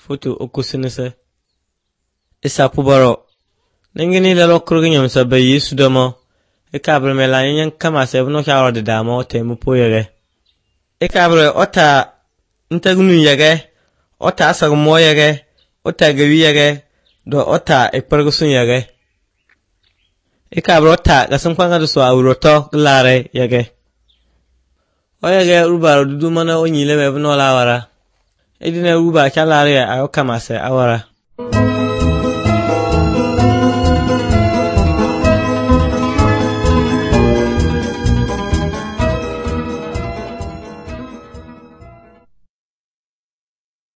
foto okusinise isa pubaro ningini lelo kurgi nyamsa be Yesu domo ikabre mela nyen kama se bno charo de damo temu poyere ikabre ota ntagunu yage ota asag moyege ota gawi yage do ota ekpargusun yage ikabre ota gasun kwanga do so awroto glare yage oyege rubaro dudu mana onyile me bno lawara edina ruba chalare ayo kama se awara